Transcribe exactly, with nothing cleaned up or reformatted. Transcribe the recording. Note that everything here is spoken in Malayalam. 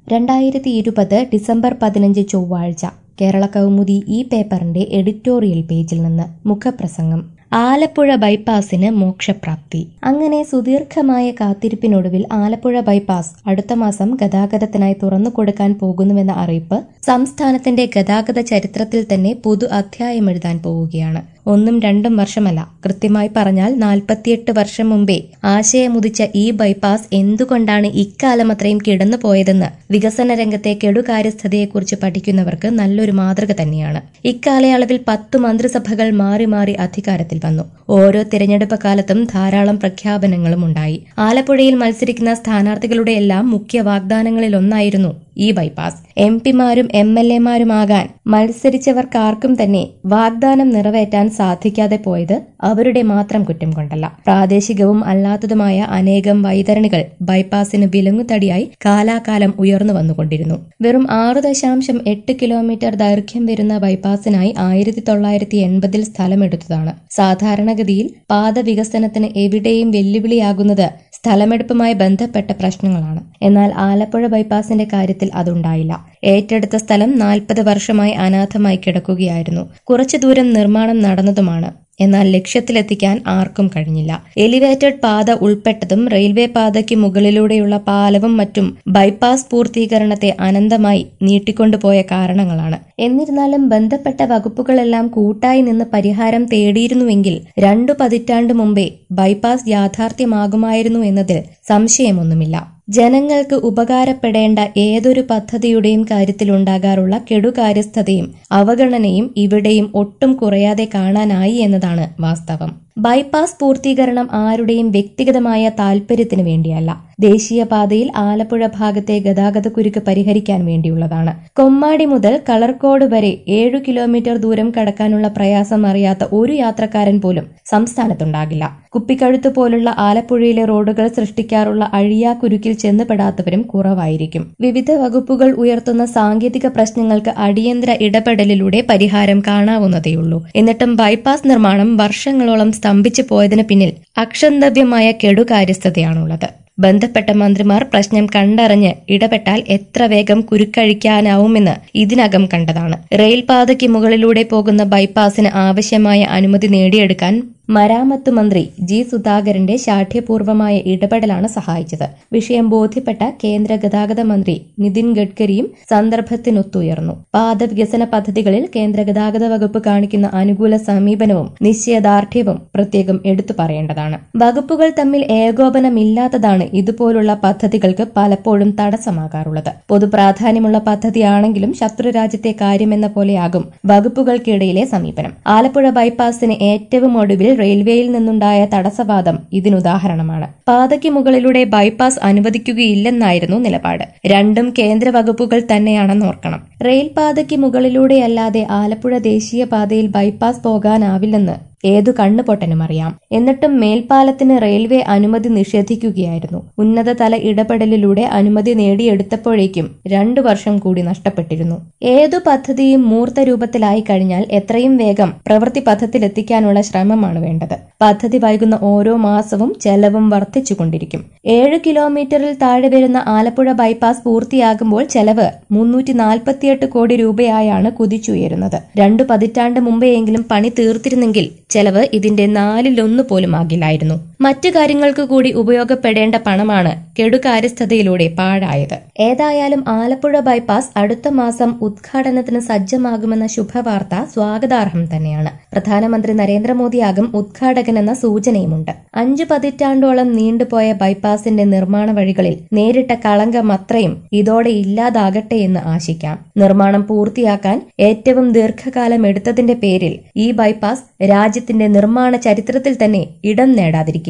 രണ്ടായിരത്തി ഇരുപത് ഡിസംബർ പതിനഞ്ച് ചൊവ്വാഴ്ച കേരള കൗമുദി ഈ പേപ്പറിന്റെ എഡിറ്റോറിയൽ പേജിൽ നിന്ന് മുഖപ്രസംഗം. ആലപ്പുഴ ബൈപ്പാസിന് മോക്ഷപ്രാപ്തി. അങ്ങനെ സുദീർഘമായ കാത്തിരിപ്പിനൊടുവിൽ ആലപ്പുഴ ബൈപ്പാസ് അടുത്ത മാസം ഗതാഗതത്തിനായി തുറന്നുകൊടുക്കാൻ പോകുന്നുവെന്ന അറിയിപ്പ് സംസ്ഥാനത്തിന്റെ ഗതാഗത ചരിത്രത്തിൽ തന്നെ പുതു അധ്യായമെഴുതാൻ പോവുകയാണ്. ഒന്നും രണ്ടും വർഷമല്ല, കൃത്യമായി പറഞ്ഞാൽ നാൽപ്പത്തിയെട്ട് വർഷം മുമ്പേ ആശയമുദിച്ച ഈ ബൈപ്പാസ് എന്തുകൊണ്ടാണ് ഇക്കാലം അത്രയും കിടന്നു പോയതെന്ന് വികസന രംഗത്തെ കെടുകാര്യസ്ഥതയെക്കുറിച്ച് പഠിക്കുന്നവർക്ക് നല്ലൊരു മാതൃക തന്നെയാണ്. ഇക്കാലയളവിൽ പത്തു മന്ത്രിസഭകൾ മാറി മാറി അധികാരത്തിൽ വന്നു. ഓരോ തിരഞ്ഞെടുപ്പ് കാലത്തും ധാരാളം പ്രഖ്യാപനങ്ങളും ഉണ്ടായി. ആലപ്പുഴയിൽ മത്സരിക്കുന്ന സ്ഥാനാർത്ഥികളുടെ എല്ലാം മുഖ്യ വാഗ്ദാനങ്ങളിലൊന്നായിരുന്നു ഈ ബൈപ്പാസ്. എം പിമാരും എം എൽ എമാരുമാകാൻ മത്സരിച്ചവർക്കാർക്കും തന്നെ വാഗ്ദാനം നിറവേറ്റാൻ സാധിക്കാതെ പോയത് അവരുടെ മാത്രം കുറ്റം കൊണ്ടല്ല. പ്രാദേശികവും അല്ലാത്തതുമായ അനേകം വൈതരണികൾ ബൈപ്പാസിന് വിലങ്ങുതടിയായി കാലാകാലം ഉയർന്നു വന്നുകൊണ്ടിരുന്നു. വെറും ആറ് ദശാംശം എട്ട് കിലോമീറ്റർ ദൈർഘ്യം വരുന്ന ബൈപ്പാസിനായി ആയിരത്തി തൊള്ളായിരത്തി എൺപതിൽ സ്ഥലമെടുത്തതാണ്. സാധാരണഗതിയിൽ പാത വികസനത്തിന് എവിടെയും വെല്ലുവിളിയാകുന്നത് സ്ഥലമെടുപ്പുമായി ബന്ധപ്പെട്ട പ്രശ്നങ്ങളാണ്. എന്നാൽ ആലപ്പുഴ ബൈപ്പാസിന്റെ കാര്യത്തിൽ അതുണ്ടായില്ല. ഏറ്റെടുത്ത സ്ഥലം നാൽപ്പത് വർഷമായി അനാഥമായി കിടക്കുകയായിരുന്നു. കുറച്ചു ദൂരം നിർമ്മാണം നടന്നതുമാണ്. എന്നാൽ ലക്ഷ്യത്തിലെത്തിക്കാൻ ആർക്കും കഴിഞ്ഞില്ല. എലിവേറ്റഡ് പാത ഉൾപ്പെട്ടതും റെയിൽവേ പാതയ്ക്ക് മുകളിലൂടെയുള്ള പാലവും മറ്റും ബൈപ്പാസ് പൂർത്തീകരണത്തെ അനന്തമായി നീട്ടിക്കൊണ്ടുപോയ കാരണങ്ങളാണ്. എന്നിരുന്നാലും ബന്ധപ്പെട്ട വകുപ്പുകളെല്ലാം കൂട്ടായി നിന്ന് പരിഹാരം തേടിയിരുന്നുവെങ്കിൽ രണ്ടു പതിറ്റാണ്ട് മുമ്പേ ബൈപ്പാസ് യാഥാർത്ഥ്യമാകുമായിരുന്നു എന്നതിൽ സംശയമൊന്നുമില്ല. ജനങ്ങൾക്ക് ഉപകാരപ്പെടേണ്ട ഏതൊരു പദ്ധതിയുടെയും കാര്യത്തിലുണ്ടാകാറുള്ള കെടുകാര്യസ്ഥതയും അവഗണനയും ഇവിടെയും ഒട്ടും കുറയാതെ കാണാനായി എന്നതാണ് വാസ്തവം. ബൈപ്പാസ് പൂർത്തീകരണം ആരുടെയും വ്യക്തിഗതമായ താൽപര്യത്തിനു വേണ്ടിയല്ല. ദേശീയപാതയിൽ ആലപ്പുഴ ഭാഗത്തെ ഗതാഗതക്കുരുക്ക് പരിഹരിക്കാൻ വേണ്ടിയുള്ളതാണ്. കൊമ്മാടി മുതൽ കളർക്കോട് വരെ ഏഴു കിലോമീറ്റർ ദൂരം കടക്കാനുള്ള പ്രയാസം അറിയാത്ത ഒരു യാത്രക്കാരൻ പോലും സംസ്ഥാനത്തുണ്ടാകില്ല. കുപ്പിക്കഴുത്ത് പോലുള്ള ആലപ്പുഴയിലെ റോഡുകൾ സൃഷ്ടിക്കാറുള്ള അഴിയാക്കുരുക്കിൽ ചെന്നുപെടാത്തവരും കുറവായിരിക്കും. വിവിധ വകുപ്പുകൾ ഉയർത്തുന്ന സാങ്കേതിക പ്രശ്നങ്ങൾക്ക് അടിയന്തര ഇടപെടലിലൂടെ പരിഹാരം കാണാവുന്നതേയുള്ളൂ. എന്നിട്ടും ബൈപ്പാസ് നിർമ്മാണം വർഷങ്ങളോളം സ്തംഭിച്ചു പോയതിനു പിന്നിൽ അക്ഷന്തവ്യമായ കെടുകാര്യസ്ഥതയാണുള്ളത്. ബന്ധപ്പെട്ട മന്ത്രിമാർ പ്രശ്നം കണ്ടറിഞ്ഞ് ഇടപെട്ടാൽ എത്ര വേഗം കുരുക്കഴിക്കാനാവുമെന്ന് ഇതിനകം കണ്ടതാണ്. റെയിൽപാതയ്ക്ക് മുകളിലൂടെ പോകുന്ന ബൈപ്പാസിന് ആവശ്യമായ അനുമതി നേടിയെടുക്കാൻ മരാമത്ത് മന്ത്രി ജി സുധാകരന്റെ ശാഠ്യപൂർവമായ ഇടപെടലാണ് സഹായിച്ചത്. വിഷയം ബോധ്യപ്പെട്ട കേന്ദ്ര ഗതാഗത മന്ത്രി നിതിൻ ഗഡ്കരിയും സന്ദർഭത്തിനൊത്തുയർന്നു. പാത വികസന പദ്ധതികളിൽ കേന്ദ്ര ഗതാഗത വകുപ്പ് കാണിക്കുന്ന അനുകൂല സമീപനവും നിശ്ചയദാർഢ്യവും പ്രത്യേകം എടുത്തു പറയേണ്ടതാണ്. വകുപ്പുകൾ തമ്മിൽ ഏകോപനമില്ലാത്തതാണ് ഇതുപോലുള്ള പദ്ധതികൾക്ക് പലപ്പോഴും തടസ്സമാകാറുള്ളത്. പൊതുപ്രാധാന്യമുള്ള പദ്ധതിയാണെങ്കിലും ശത്രുരാജ്യത്തെ കാര്യമെന്ന പോലെയാകും വകുപ്പുകൾക്കിടയിലെ സമീപനം. ആലപ്പുഴ ബൈപ്പാസിന് ഏറ്റവും ഒടുവിൽ റെയിൽവേയിൽ നിന്നുണ്ടായ തടസ്സവാദം ഇതിനുദാഹരണമാണ്. പാതയ്ക്ക് മുകളിലൂടെ ബൈപ്പാസ് അനുവദിക്കുകയില്ലെന്നായിരുന്നു നിലപാട്. രണ്ടും കേന്ദ്ര വകുപ്പുകൾ തന്നെയാണെന്ന് ഓർക്കണം. റെയിൽ പാതയ്ക്ക് മുകളിലൂടെയല്ലാതെ ആലപ്പുഴ ദേശീയപാതയിൽ ബൈപ്പാസ് പോകാനാവില്ലെന്ന് ഏതു കണ്ണുപൊട്ടനും അറിയാം. എന്നിട്ടും മേൽപ്പാലത്തിന് റെയിൽവേ അനുമതി നിഷേധിക്കുകയായിരുന്നു. ഉന്നതതല ഇടപെടലിലൂടെ അനുമതി നേടിയെടുത്തപ്പോഴേക്കും രണ്ടു വർഷം കൂടി നഷ്ടപ്പെട്ടിരുന്നു. ഏതു പദ്ധതിയും മൂർത്ത രൂപത്തിലായി കഴിഞ്ഞാൽ എത്രയും വേഗം പ്രവൃത്തി പഥത്തിലെത്തിക്കാനുള്ള ശ്രമമാണ് വേണ്ടത്. പദ്ധതി വൈകുന്ന ഓരോ മാസവും ചെലവും വർദ്ധിച്ചുകൊണ്ടിരിക്കും. ഏഴ് കിലോമീറ്ററിൽ താഴെ വരുന്ന ആലപ്പുഴ ബൈപ്പാസ് പൂർത്തിയാകുമ്പോൾ ചെലവ് മുന്നൂറ്റി നാൽപ്പത്തിയെട്ട് കോടി രൂപയായാണ് കുതിച്ചുയരുന്നത്. രണ്ടു പതിറ്റാണ്ട് മുമ്പെയെങ്കിലും പണി തീർത്തിരുന്നെങ്കിൽ ചെലവ് ഇതിന്റെ നാലിലൊന്നു പോലും ആകില്ലായിരുന്നു. മറ്റു കാര്യങ്ങൾക്ക് കൂടി ഉപയോഗപ്പെടേണ്ട പണമാണ് കെടുകാര്യസ്ഥതയിലൂടെ പാഴായത്. ഏതായാലും ആലപ്പുഴ ബൈപ്പാസ് അടുത്ത മാസം ഉദ്ഘാടനത്തിന് സജ്ജമാകുമെന്ന ശുഭവാർത്ത സ്വാഗതാർഹം തന്നെയാണ്. പ്രധാനമന്ത്രി നരേന്ദ്രമോദിയാകും ഉദ്ഘാടകനെന്ന സൂചനയുമുണ്ട്. അഞ്ചു പതിറ്റാണ്ടോളം നീണ്ടുപോയ ബൈപ്പാസിന്റെ നിർമ്മാണ വഴികളിൽ നേരിട്ട കളങ്കമത്രയും ഇതോടെ ഇല്ലാതാകട്ടെ എന്ന് ആശിക്കാം. നിർമ്മാണം പൂർത്തിയാക്കാൻ ഏറ്റവും ദീർഘകാലം എടുത്തതിന്റെ പേരിൽ ഈ ബൈപ്പാസ് രാജ്യത്തിന്റെ നിർമ്മാണ ചരിത്രത്തിൽ തന്നെ ഇടം നേടാതിരിക്കില്ല.